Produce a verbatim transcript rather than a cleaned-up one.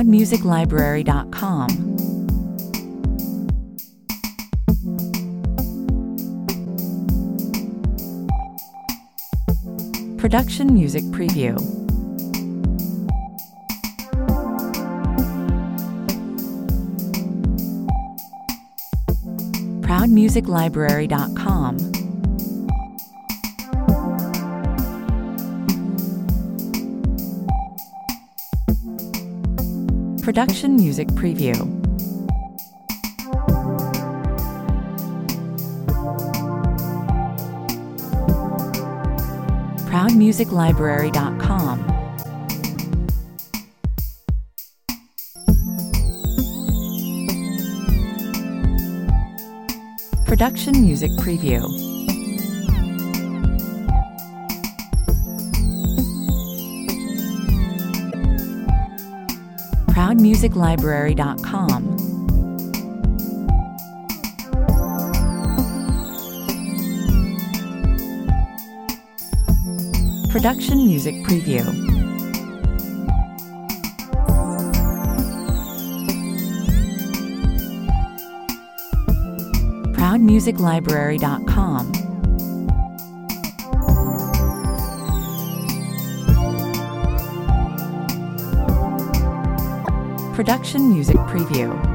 proud music library dot com. Production Music Preview. proud music library dot com. Production Music Preview. proud music library dot com. Production Music Preview. proud music library dot com. Production Music Preview. proud music library dot com. Production Music Preview.